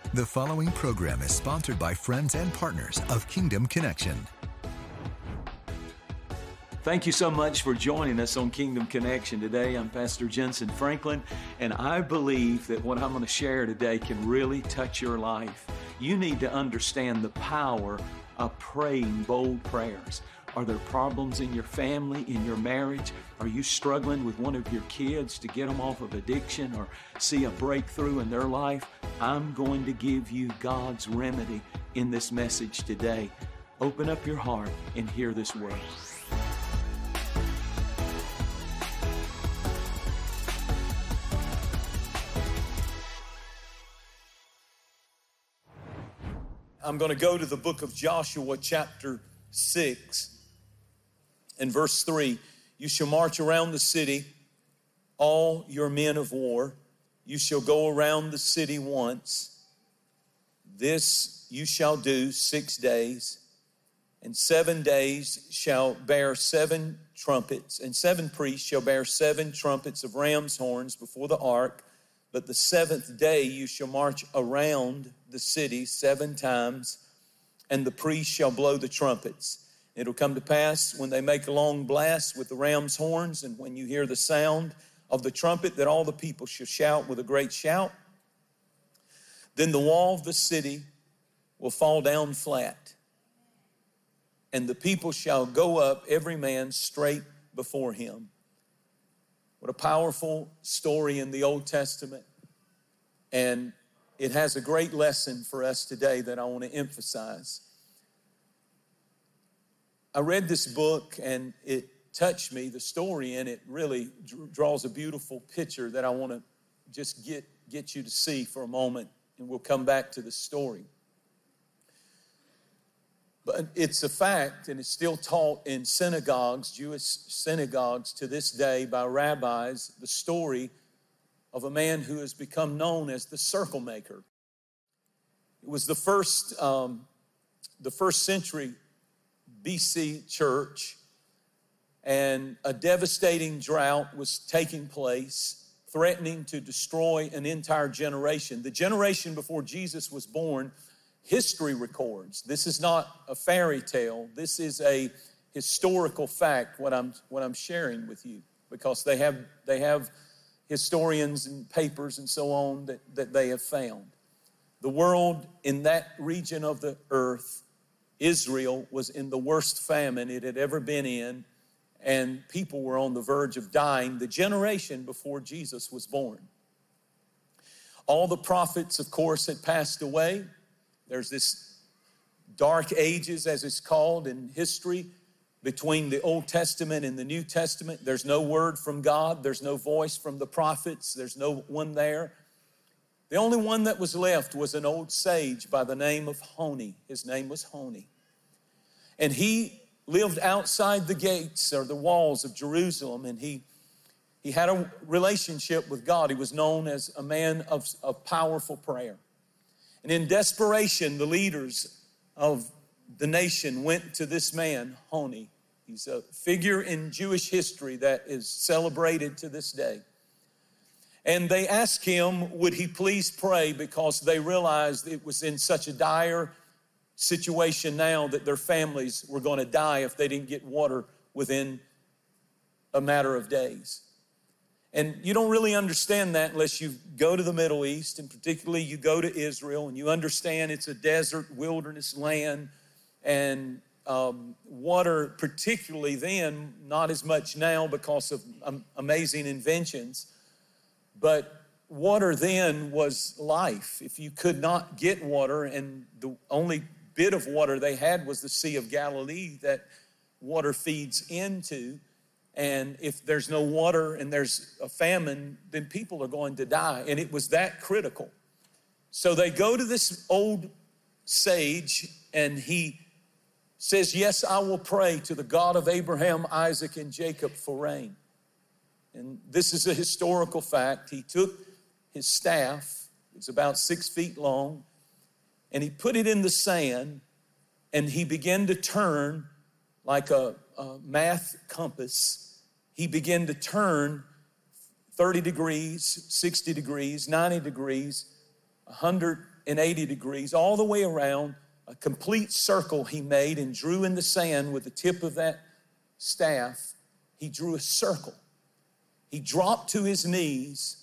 The following program is sponsored by friends and partners of Kingdom Connection. Thank you so much for joining us on Kingdom Connection today. I'm Pastor Jensen Franklin, and I believe that what I'm going to share today can really touch your life. You need to understand the power of praying bold prayers. Are there problems in your family, in your marriage? Are you struggling with one of your kids to get them off of addiction or see a breakthrough in their life? I'm going to give you God's remedy in this message today. Open up your heart and hear this word. I'm going to go to the book of Joshua, chapter 6, and verse 3. You shall march around the city, all your men of war. You shall go around the city once. This you shall do 6 days, and 7 days shall bear 7 trumpets, and 7 priests shall bear 7 trumpets of ram's horns before the ark. But the 7th day you shall march around the city 7 times, and the priests shall blow the trumpets. It'll come to pass when they make a long blast with the ram's horns, and when you hear the sound of the trumpet, that all the people shall shout with a great shout. Then the wall of the city will fall down flat, and the people shall go up, every man straight before him. What a powerful story in the Old Testament. And it has a great lesson for us today that I want to emphasize. I read this book and it touched me. The story in it really draws a beautiful picture that I want to just get you to see for a moment, and we'll come back to the story. But it's a fact, and it's still taught in synagogues, Jewish synagogues to this day by rabbis, the story of a man who has become known as the circle maker. It was the first century BC church, and a devastating drought was taking place, threatening to destroy an entire generation. The generation before Jesus was born, history records. This is not a fairy tale. This is a historical fact, what I'm sharing with you, because they have historians and papers and so on that they have found. The world in that region of the earth, Israel, was in the worst famine it had ever been in, and people were on the verge of dying the generation before Jesus was born. All the prophets, of course, had passed away. There's this dark ages, as it's called in history, between the Old Testament and the New Testament. There's no word from God. There's no voice from the prophets. There's no one there. The only one that was left was an old sage by the name of Honi. His name was Honi. And he lived outside the gates or the walls of Jerusalem, and he had a relationship with God. He was known as a man of powerful prayer. And in desperation, the leaders of the nation went to this man, Honi. He's a figure in Jewish history that is celebrated to this day. And they asked him, would he please pray, because they realized it was in such a dire situation now that their families were going to die if they didn't get water within a matter of days. And you don't really understand that unless you go to the Middle East, and particularly you go to Israel, and you understand it's a desert, wilderness land, and water, particularly then, not as much now because of amazing inventions, but water then was life. If you could not get water, and the only bit of water they had was the Sea of Galilee that water feeds into, and if there's no water and there's a famine, then people are going to die. And it was that critical. So they go to this old sage, and he says, yes, I will pray to the God of Abraham, Isaac, and Jacob for rain. And this is a historical fact. He took his staff, it's about 6 feet long, and he put it in the sand, and he began to turn like a math compass. He began to turn 30 degrees, 60 degrees, 90 degrees, 100 180 degrees, all the way around, a complete circle he made and drew in the sand with the tip of that staff. He drew a circle. He dropped to his knees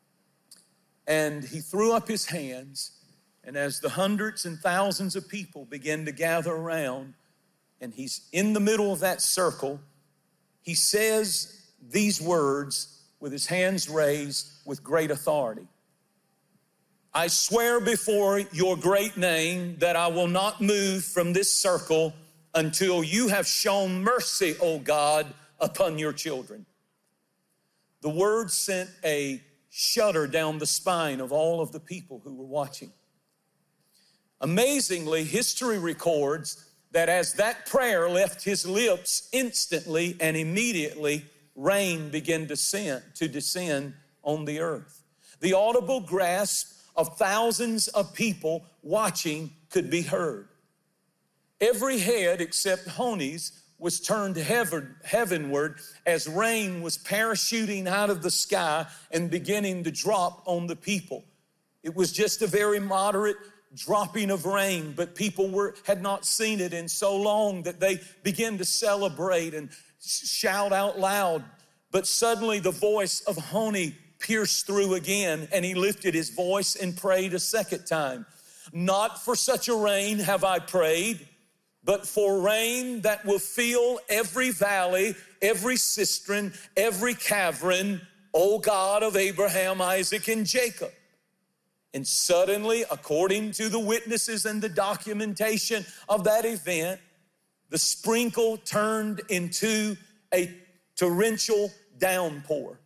and he threw up his hands. And as the hundreds and thousands of people began to gather around, and he's in the middle of that circle, he says these words with his hands raised with great authority. I swear before your great name that I will not move from this circle until you have shown mercy, O God, upon your children. The word sent a shudder down the spine of all of the people who were watching. Amazingly, history records that as that prayer left his lips, instantly and immediately, rain began to descend on the earth. The audible grasp of thousands of people watching could be heard. Every head except Honi's was turned heavenward as rain was parachuting out of the sky and beginning to drop on the people. It was just a very moderate dropping of rain, but people had not seen it in so long that they began to celebrate and shout out loud. But suddenly the voice of Honi pierced through again, and he lifted his voice and prayed a second time. Not for such a rain have I prayed, but for rain that will fill every valley, every cistern, every cavern, O God of Abraham, Isaac, and Jacob. And suddenly, according to the witnesses and the documentation of that event, the sprinkle turned into a torrential downpour.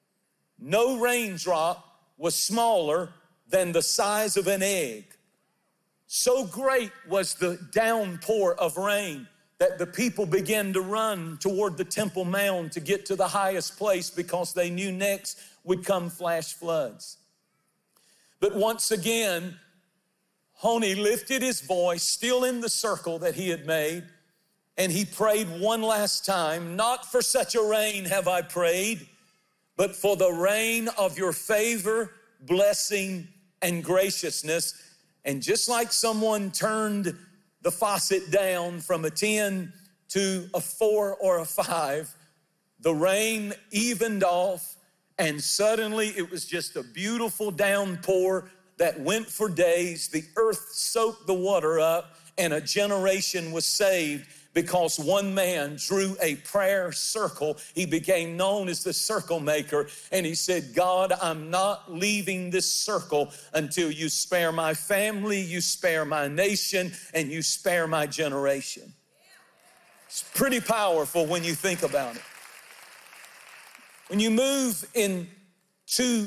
No raindrop was smaller than the size of an egg. So great was the downpour of rain that the people began to run toward the Temple Mount to get to the highest place because they knew next would come flash floods. But once again, Honi lifted his voice, still in the circle that he had made, and he prayed one last time. Not for such a rain have I prayed, but for the rain of your favor, blessing, and graciousness. And just like someone turned the faucet down from a 10 to a 4 or a 5, the rain evened off, and suddenly it was just a beautiful downpour that went for days. The earth soaked the water up, and a generation was saved because one man drew a prayer circle. He became known as the circle maker, and he said, God, I'm not leaving this circle until you spare my family, you spare my nation, and you spare my generation. It's pretty powerful when you think about it. When you move into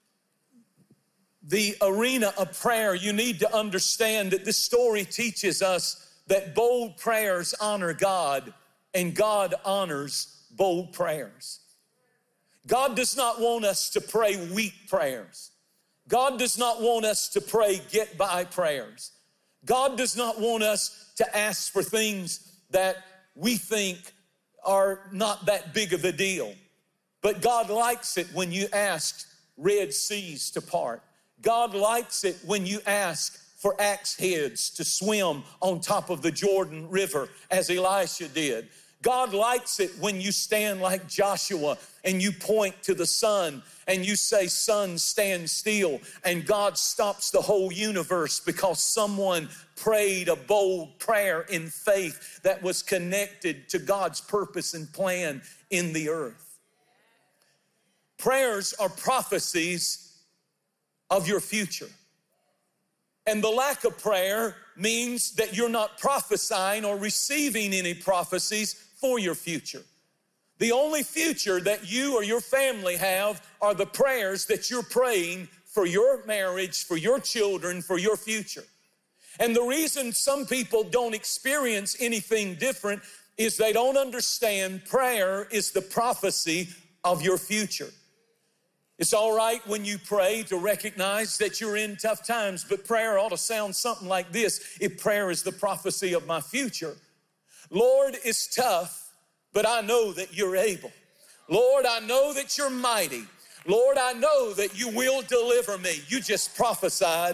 the arena of prayer, you need to understand that this story teaches us that bold prayers honor God, and God honors bold prayers. God does not want us to pray weak prayers. God does not want us to pray get-by prayers. God does not want us to ask for things that we think are not that big of a deal. But God likes it when you ask Red Seas to part. God likes it when you ask for axe heads to swim on top of the Jordan River as Elisha did. God likes it when you stand like Joshua and you point to the sun and you say, sun, stand still. And God stops the whole universe because someone prayed a bold prayer in faith that was connected to God's purpose and plan in the earth. Prayers are prophecies of your future. And the lack of prayer means that you're not prophesying or receiving any prophecies for your future. The only future that you or your family have are the prayers that you're praying for your marriage, for your children, for your future. And the reason some people don't experience anything different is they don't understand prayer is the prophecy of your future. It's all right when you pray to recognize that you're in tough times, but prayer ought to sound something like this. If prayer is the prophecy of my future, Lord, it's tough, but I know that you're able. Lord, I know that you're mighty. Lord, I know that you will deliver me. You just prophesied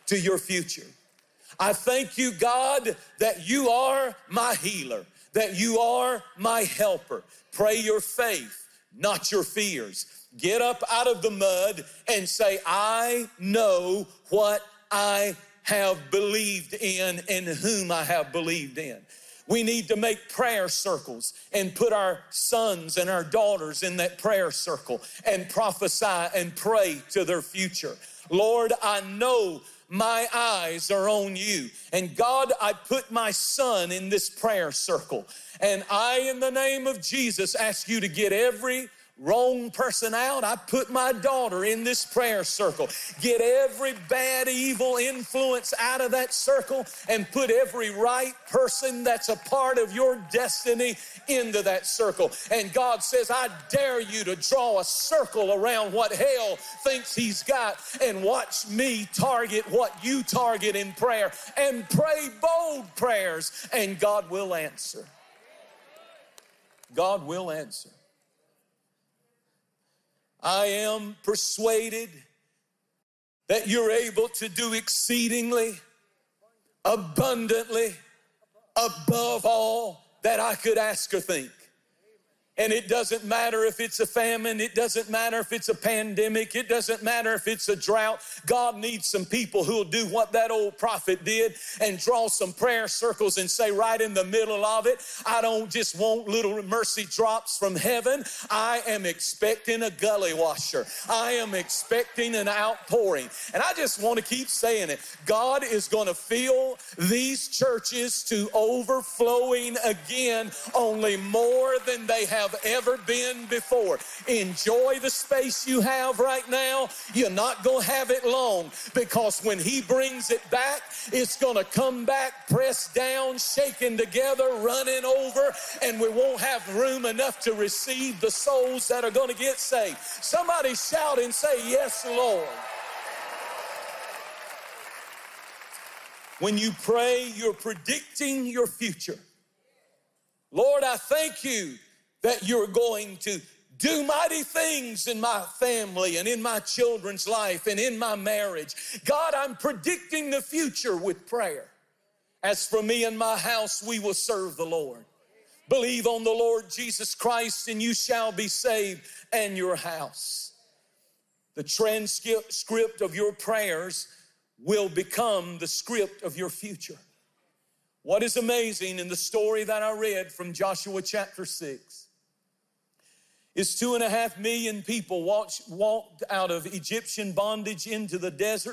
to your future. I thank you, God, that you are my healer, that you are my helper. Pray your faith, not your fears. Get up out of the mud and say, I know what I have believed in and whom I have believed in. We need to make prayer circles and put our sons and our daughters in that prayer circle and prophesy and pray to their future. Lord, I know my eyes are on you. And God, I put my son in this prayer circle. And I, in the name of Jesus, ask you to get every wrong person out. I put my daughter in this prayer circle. Get every bad, evil influence out of that circle and put every right person that's a part of your destiny into that circle. And God says, I dare you to draw a circle around what hell thinks he's got and watch me target what you target in prayer and pray bold prayers, and God will answer. God will answer. I am persuaded that you're able to do exceedingly, abundantly, above all that I could ask or think. And it doesn't matter if it's a famine. It doesn't matter if it's a pandemic. It doesn't matter if it's a drought. God needs some people who will do what that old prophet did and draw some prayer circles and say right in the middle of it, I don't just want little mercy drops from heaven. I am expecting a gully washer. I am expecting an outpouring. And I just want to keep saying it. God is going to fill these churches to overflowing again, only more than they have ever been before. Enjoy the space you have right now. You're not going to have it long, because when he brings it back, it's going to come back pressed down, shaken together, running over, and we won't have room enough to receive the souls that are going to get saved. Somebody shout and say, yes, Lord. When you pray, you're predicting your future. Lord, I thank you that you're going to do mighty things in my family and in my children's life and in my marriage. God, I'm predicting the future with prayer. As for me and my house, we will serve the Lord. Believe on the Lord Jesus Christ and you shall be saved, and your house. The transcript of your prayers will become the script of your future. What is amazing in the story that I read from Joshua chapter 6 is 2.5 million people walked out of Egyptian bondage into the desert.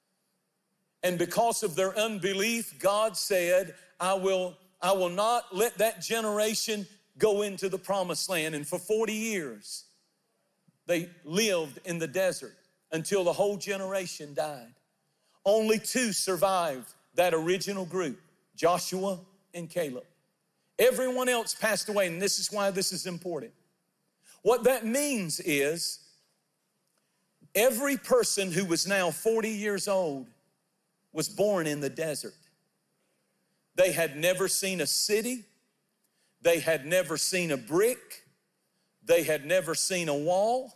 And because of their unbelief, God said, I will not let that generation go into the promised land. And for 40 years, they lived in the desert until the whole generation died. Only 2 survived that original group, Joshua and Caleb. Everyone else passed away, and this is why this is important. What that means is every person who was now 40 years old was born in the desert. They had never seen a city. They had never seen a brick. They had never seen a wall.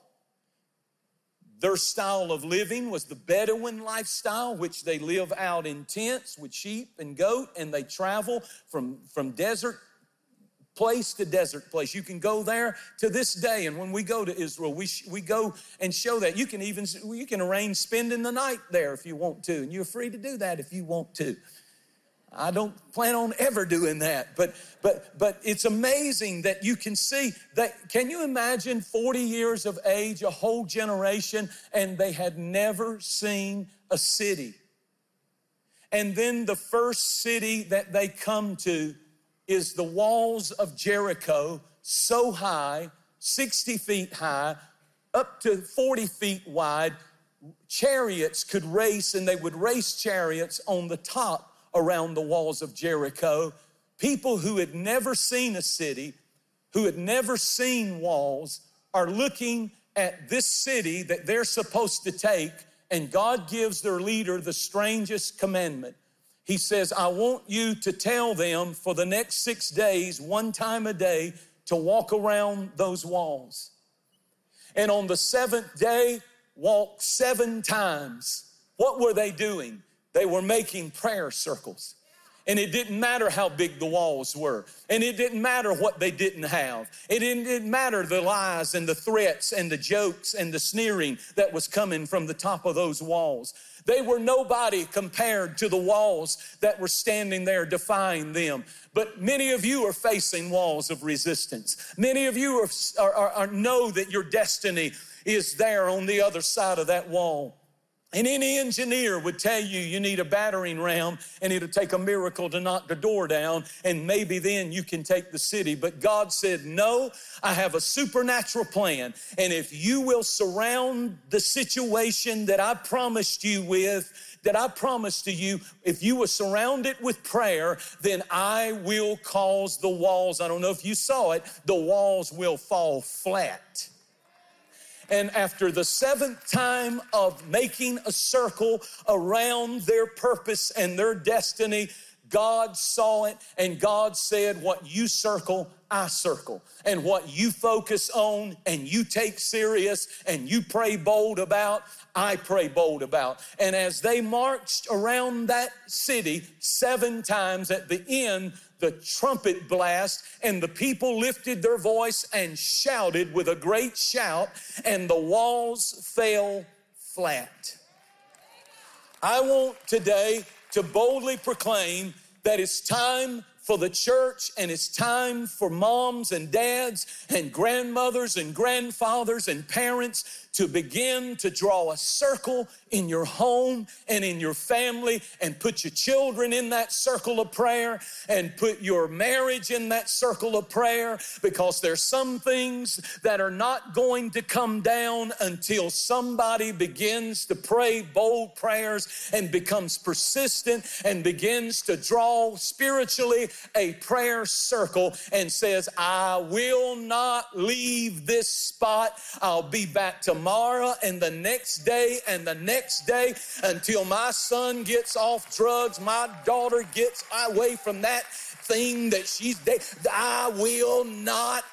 Their style of living was the Bedouin lifestyle, which they live out in tents with sheep and goat, and they travel from desert place to desert place. You can go there to this day, and when we go to Israel, we go and show that. You can arrange spending the night there if you want to, and you're free to do that if you want to. I don't plan on ever doing that, but it's amazing that you can see that. Can you imagine 40 years of age, a whole generation, and they had never seen a city? And then the first city that they come to is the walls of Jericho, so high, 60 feet high, up to 40 feet wide. Chariots could race, and they would race chariots on the top around the walls of Jericho. People who had never seen a city, who had never seen walls, are looking at this city that they're supposed to take, and God gives their leader the strangest commandment. He says, I want you to tell them for the next 6 days, 1 time a day, to walk around those walls. And on the 7th day, walk 7 times. What were they doing? They were making prayer circles. And it didn't matter how big the walls were. And it didn't matter what they didn't have. It didn't matter the lies and the threats and the jokes and the sneering that was coming from the top of those walls. They were nobody compared to the walls that were standing there defying them. But many of you are facing walls of resistance. Many of you know that your destiny is there on the other side of that wall. And any engineer would tell you you need a battering ram and it'll take a miracle to knock the door down and maybe then you can take the city. But God said, no, I have a supernatural plan. And if you will surround the situation that I promised you with, that I promised to you, if you will surround it with prayer, then I will cause the walls, I don't know if you saw it, the walls will fall flat. And after the 7th time of making a circle around their purpose and their destiny, God saw it and God said, what you circle, I circle. And what you focus on and you take serious and you pray bold about, I pray bold about. And as they marched around that city 7 times, at the end, the trumpet blast, and the people lifted their voice and shouted with a great shout, and the walls fell flat. I want today to boldly proclaim that it's time for the church and it's time for moms and dads and grandmothers and grandfathers and parents to begin to draw a circle in your home and in your family and put your children in that circle of prayer and put your marriage in that circle of prayer, because there's some things that are not going to come down until somebody begins to pray bold prayers and becomes persistent and begins to draw spiritually a prayer circle and says, I will not leave this spot. I'll be back tomorrow and the next day and the next day until my son gets off drugs, my daughter gets away from that thing that she's I will not.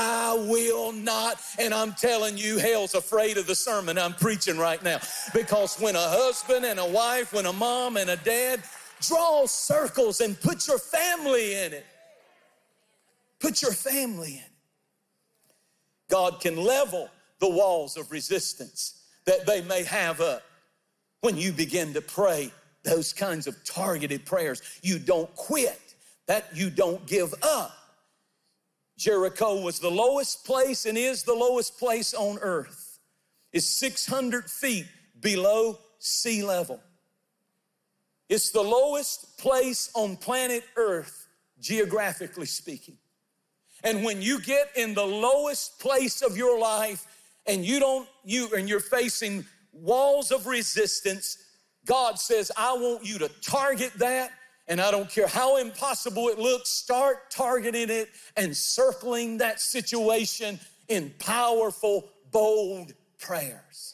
And I'm telling you, hell's afraid of the sermon I'm preaching right now. Because when a husband and a wife, when a mom and a dad draw circles and put your family in it. Put your family in it. God can level the walls of resistance that they may have up when you begin to pray those kinds of targeted prayers. You don't quit, that you don't give up. Jericho was the lowest place and is the lowest place on earth. It's 600 feet below sea level. It's the lowest place on planet Earth, geographically speaking. And when you get in the lowest place of your life and you're facing walls of resistance, God says, I want you to target that. And I don't care how impossible it looks, start targeting it and circling that situation in powerful, bold prayers.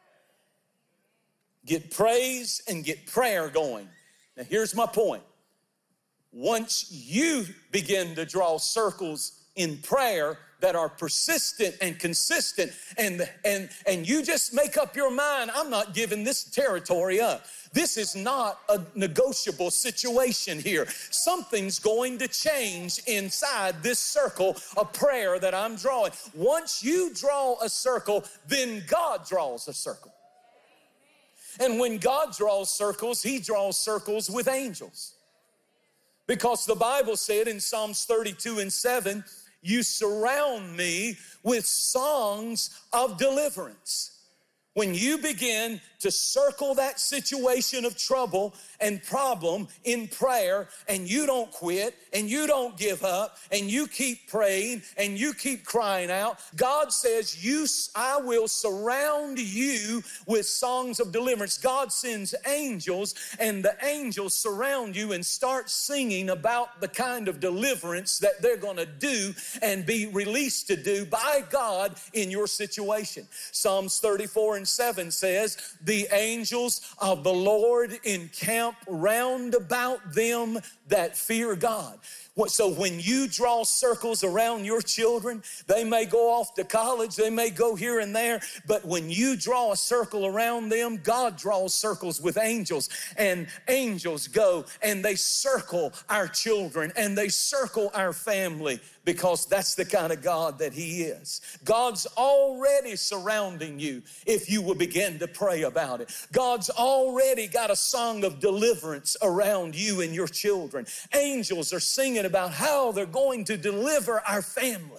Get praise and get prayer going. Now here's my point. Once you begin to draw circles in prayer that are persistent and consistent, and you just make up your mind, I'm not giving this territory up. This is not a negotiable situation here. Something's going to change inside this circle of prayer that I'm drawing. Once you draw a circle, then God draws a circle. And when God draws circles, he draws circles with angels. Because the Bible said in Psalms 32:7, you surround me with songs of deliverance. When you begin to circle that situation of trouble and problem in prayer, and you don't quit and you don't give up and you keep praying and you keep crying out, God says, I will surround you with songs of deliverance. God sends angels, and the angels surround you and start singing about the kind of deliverance that they're going to do and be released to do by God in your situation. Psalms 34:7 says, the The angels of the Lord encamp round about them that fear God. So when you draw circles around your children, they may go off to college, they may go here and there, but when you draw a circle around them, God draws circles with angels, and angels go and they circle our children and they circle our family, because that's the kind of God that He is. God's already surrounding you if you will begin to pray about it. God's already got a song of deliverance around you and your children. Angels are singing about how they're going to deliver our family.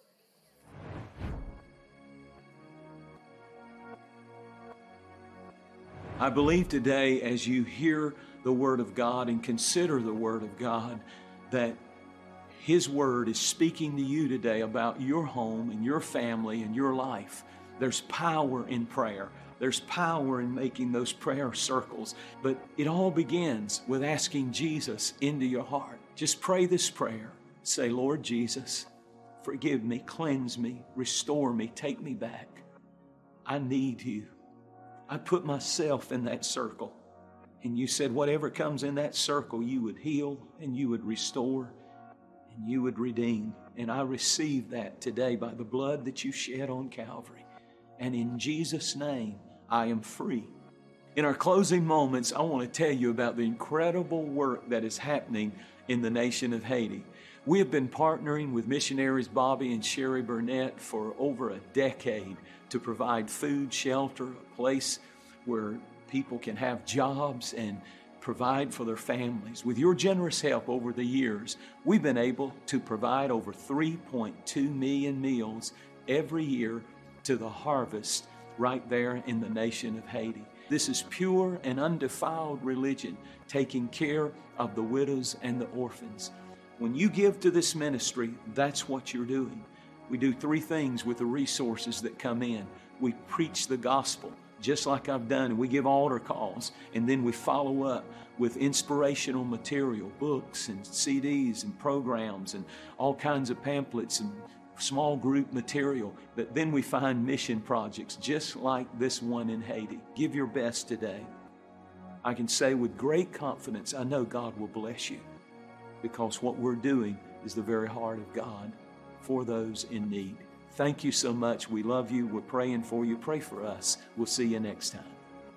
I believe today, as you hear the Word of God and consider the Word of God, that His Word is speaking to you today about your home and your family and your life. There's power in prayer. There's power in making those prayer circles. But it all begins with asking Jesus into your heart. Just pray this prayer. Say, Lord Jesus, forgive me, cleanse me, restore me, take me back. I need you. I put myself in that circle. And you said whatever comes in that circle, you would heal and you would restore and you would redeem. And I receive that today by the blood that you shed on Calvary. And in Jesus' name, I am free. In our closing moments, I want to tell you about the incredible work that is happening in the nation of Haiti. We have been partnering with missionaries Bobby and Sherry Burnett for over a decade to provide food, shelter, a place where people can have jobs and provide for their families. With your generous help over the years, we've been able to provide over 3.2 million meals every year to the harvest right there in the nation of Haiti. This is pure and undefiled religion, taking care of the widows and the orphans. When you give to this ministry, that's what you're doing. We do three things with the resources that come in. We preach the gospel, just like I've done. We give altar calls, and then we follow up with inspirational material, books and CDs and programs and all kinds of pamphlets and small group material. But then we find mission projects just like this one in Haiti. Give your best today. I can say with great confidence, I know God will bless you, because what we're doing is the very heart of God for those in need. Thank you so much. We love you. We're praying for you. Pray for us. We'll see you next time.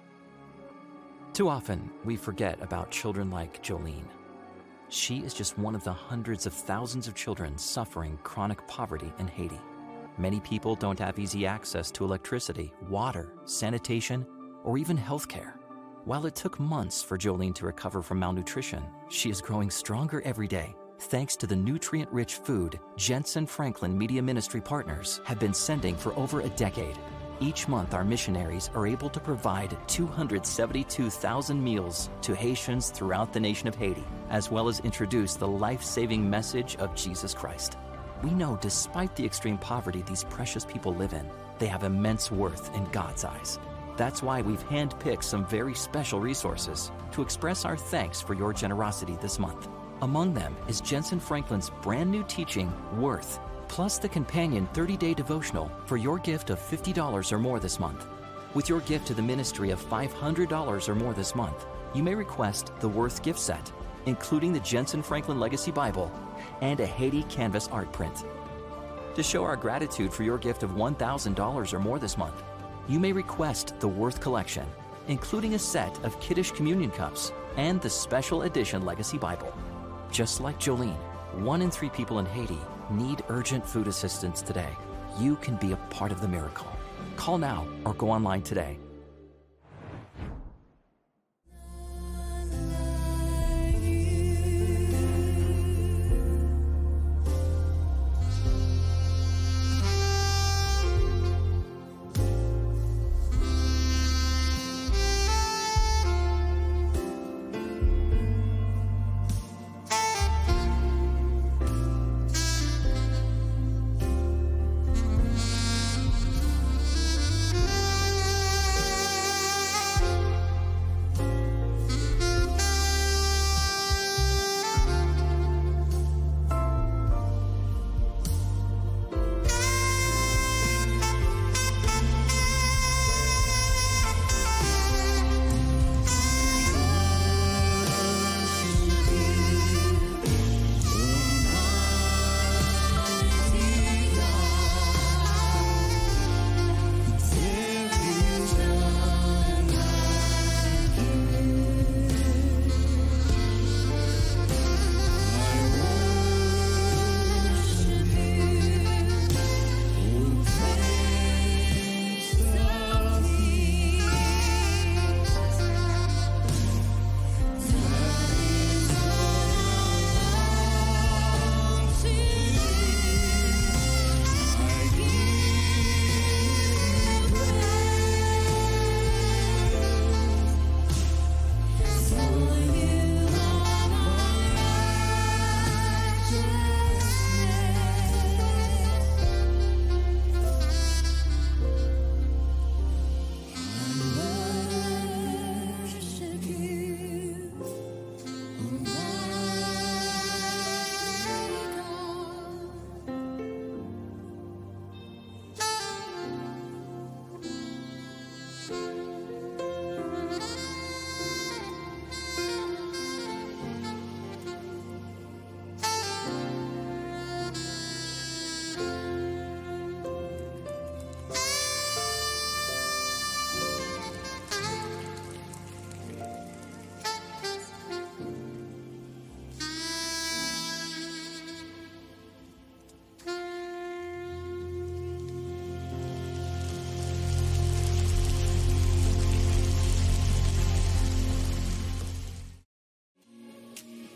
Too often, we forget about children like Jolene. She is just one of the hundreds of thousands of children suffering chronic poverty in Haiti. Many people don't have easy access to electricity, water, sanitation, or even health care. While it took months for Jolene to recover from malnutrition, she is growing stronger every day thanks to the nutrient-rich food Jensen Franklin Media Ministry partners have been sending for over a decade. Each month, our missionaries are able to provide 272,000 meals to Haitians throughout the nation of Haiti, as well as introduce the life-saving message of Jesus Christ. We know despite the extreme poverty these precious people live in, they have immense worth in God's eyes. That's why we've handpicked some very special resources to express our thanks for your generosity this month. Among them is Jensen Franklin's brand new teaching, Worth, plus the companion 30-day devotional for your gift of $50 or more this month. With your gift to the ministry of $500 or more this month, you may request the Worth gift set, including the Jensen Franklin Legacy Bible and a Haiti canvas art print. To show our gratitude for your gift of $1,000 or more this month, you may request the Worth collection, including a set of Kiddush communion cups and the special edition Legacy Bible. Just like Jolene, 1 in 3 people in Haiti need urgent food assistance today. You can be a part of the miracle. Call now or go online today.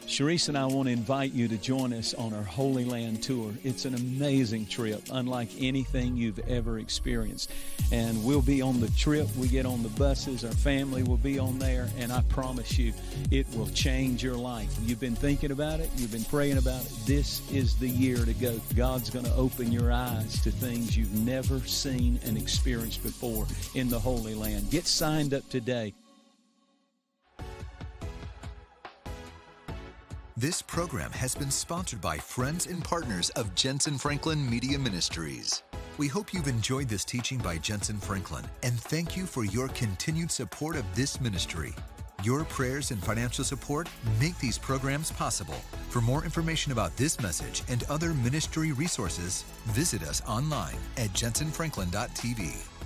Sharice and I want to invite you to join us on our Holy Land tour. It's an amazing trip, unlike anything you've ever experienced. And we'll be on the trip. We get on the buses. Our family will be on there. And I promise you, it will change your life. You've been thinking about it. You've been praying about it. This is the year to go. God's going to open your eyes to things you've never seen and experienced before in the Holy Land. Get signed up today. This program has been sponsored by friends and partners of Jensen Franklin Media Ministries. We hope you've enjoyed this teaching by Jensen Franklin, and thank you for your continued support of this ministry. Your prayers and financial support make these programs possible. For more information about this message and other ministry resources, visit us online at jensenfranklin.tv.